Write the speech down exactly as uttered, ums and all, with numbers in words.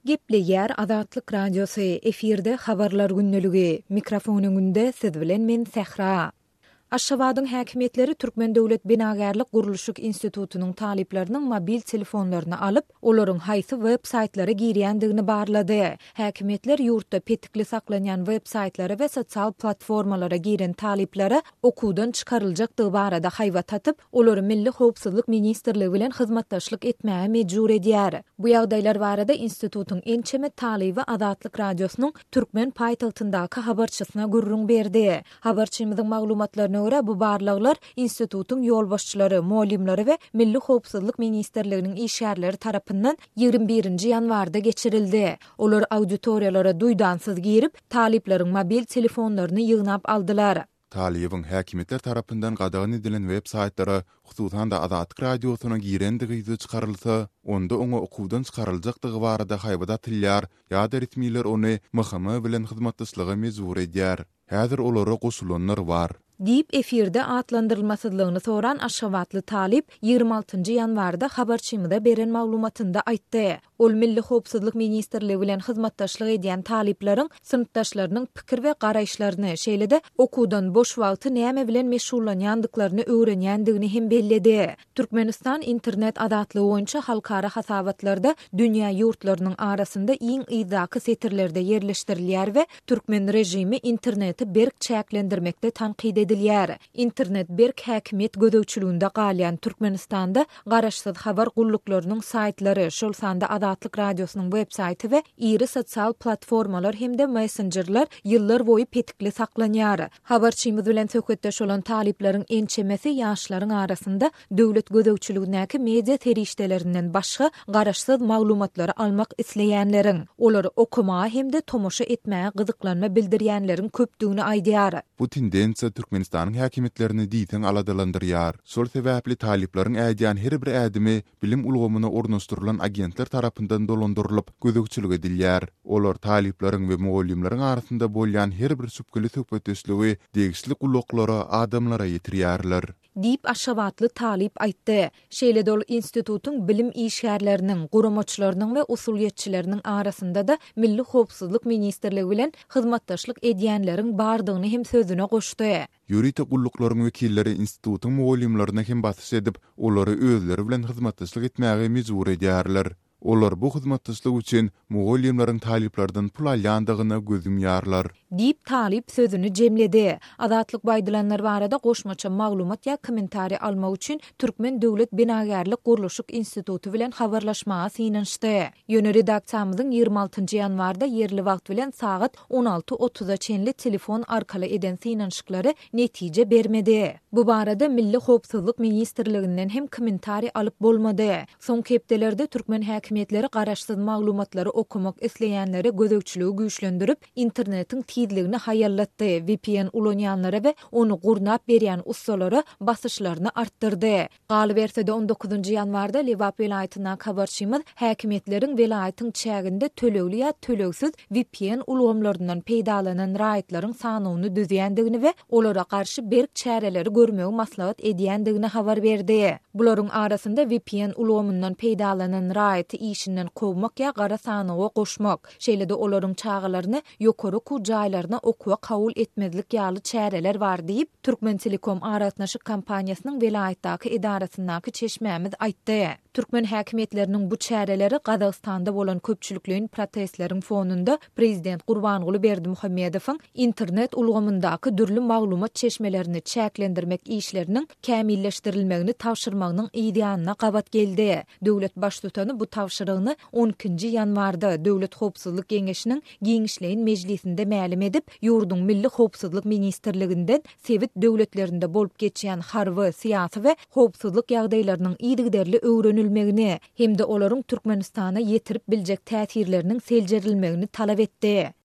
Gepli yer Azatlyk Radiosu efirde habarlar günneligi. Mikrofonun günde siz bilen men Sehra. Aşgabatyň häkimetleri Türkmen Döwlet Binagarlyk Guruluşyk Institutunyň taliplerini mobil telefonlaryny alyp, olaryň haýsy web saytlary girýändigini barlady. Häkimetler ýurtda petikli saklanýan web saytlary we sosial platformalara giren taliplere okuwdan çykaryljakdygy barada haýbat atyp, olary Milli Howpsuzlyk Ministrligi bilen hyzmatdaşlyk etmäge mejbur edýär. Bu ýagdaýlar barada institutuň ençeme talibi Azatlyk Radiosynyň Türkmen paýtagtyndaky habarçysyna gurrun berdi. Habarçymyzyň maglumatlaryna göre bu barlyklar institutuň ýolbaşçylary, molimleri we Milli Howpsuzlyk Ministrliginiň işgärleri tarapyndan ýygrimi birinji ýanwarda geçirildi. Olar auditoriýalara duýdansyz girip, talipleriň mobil telefonlaryny ýygnap aldylar. Talibiň häkimetler tarapyndan gadagan edilen web saytlary hususan da Azatlyk Radiosyna girendigi çykarylsa, onda oňa okuwdan çykaryljakdygy barada haýbada tilýär, ýa-da ritmiler ony M H M bilen hyzmatdaşlyga mejbur edýär. Häzir olara goşulanlar bar. Dip efirde atlandyrylmasyzlygyny soran Aşgabatly talip ýygrimi altynjy ýanwarda habarçymyda beren maglumatynda aýtdy. Ol Milli Howpsuzlyk Ministrligi bilen hyzmatdaşlyk edýän talipleriň synpdaşlarynyň pikir we garaýşlaryny, şeýle-de okuwdan boş wagty näme bilen meşgullanýandyklaryny öwrenýändigini hem belledi. Türkmenistan internet azatlygy boýunça halkara hasabatlarda dünýä ýurtlarynyň arasynda iň ýyzaki setirlerde yerleşdirilýär we türkmen rejimi interneti berk çäklendirmekde tanqid edilýär. Internet berk häkimet gödöwçiliginde galýan Türkmenistanda garaşsyz habar gulluklarynyň saytlary, şol sanda Azatlyk Radiosynyň web saýty we iri sosial platformalar hemde messengerler ýyllar boýy petikli saklanýar. Habarçymyz bilen söhbetdeş bolan talipleriň ençemesi ýaşlaryň arasynda döwlet gödöwçiligindäki media terişdelerinden başga garaşsyz maglumatlary almak isleýänleriň, olary okumaga hemde tomoşa etmäge gyzyklanma bildirýänleriň köpdügini aýdýar. Bu tendensiýa Türkmenistanyň häkimetlerini diýsen aladalandyrýar. Şol sebäpli talipleriň ädýän her bir ädimi bilim ulgamyna ornaşdyrylan agentler tarapyndan dolandyrylyp gödökçilik edilýär. Olar talipleriň we mugallimleriň arasynda bolýan her bir süpkili söhbetdeşligi degişli gulluklara, adamlara ýetirýärler. Dip Aşgabatly talip aýtdy. Şeýle-de ol institutuň bilim işgärleriniň, guramaçlarynyň we usulýetçileriniň arasynda da Milli Howpsuzlyk Ministrligi bilen hyzmatdaşlyk edýänleriň bardygyny hem sözüne goşdy. Ýuridik gulluklaryň wekilleri institutuň mugallimlerine hem basy edip, olary özleri bilen hyzmatdaşlyk etmäge mejbur edýärler. Olar bu hyzmatdaşlyk üçin mugallimleriň taliplerden pul alýandygyna gözüm ýarlar. Dip talip sözünü jemledi. Azatlyk baýdylanlar barada goşmaça maglumat ýa kommentari almak üçin Türkmen Döwlet Binagarlyk Guruluşyk Institutu bilen habarlaşmaga synanşdy. Ýöne redaksiýamyzyň ýygrimi altynjy ýanwarda ýerli wagt bilen sagat on alty otuza çenli telefon arkaly eden synanşyklary netije bermedi. Bu barada Milli Howpsuzlyk Ministrliginden hem kommentari alyp bolmady. Soňky hepdelerde Türkmen häkimetleri garaşsyz maglumatlary okumak isleýänleri gödökçiligi güýçlendirip internetiň tizligini haýallatdy. V P N ulanýanlara we onu gurnap berýän ussalary basyşlaryny artdyrdy. Galy bersede on dokuzunjy ýanwarda Lewap welaýatyna habarçymyz häkimetleriň welaýatyň çäginde tölegli ýa tölegsiz V P N ulgamlaryndan peýdalanan raýatlaryň sanyny düzýändigini we olara garşy berk çäreleri görmegi maslahat edýändigini habar berdi. Bularyň arasynda V P N ulgamyndan peýdalanan raýaty işinden kowmak ýa gara sanyga goşmak, şeýle-de olaryň çağalaryny ýokary jaýlaryna okuwa kabul etmezlik ýaly çäreler bar diýip Türkmen Telekom aratnaşyk kampaniýasynyň welaýatdaky edarasyndaky çeşmämiz aýtdy. Türkmen häkimetleriniň bu çäreleri Gazagstanda bolan köpçülikliň protestleriň fonunda Prezident Gurbanguly Berdimuhammedowyň internet ulgamyndaky dürli maglumat çeşmelerini çäklendirmek işleriniň kämilleşdirilmegini tawşyrmagynyň ideýanyna gabat geldi. Döwlet baştutany bu tawşyrygyny on ikinji ýanwarda Döwlet Howpsuzlyk Geňeşiniň Giňişleýin Mejlisinde mälim edip, ýurdun Milli Howpsuzlyk Ministrliginden Sewit döwletlerinde bolup geçýän harby, syýasy we howpsuzlyk ýagdaýlarynyň ýygyderli öwrenilmegini hemde olaryň Türkmenistana ýetirip biljek täsirleriniň seljerilmegini talap etdi.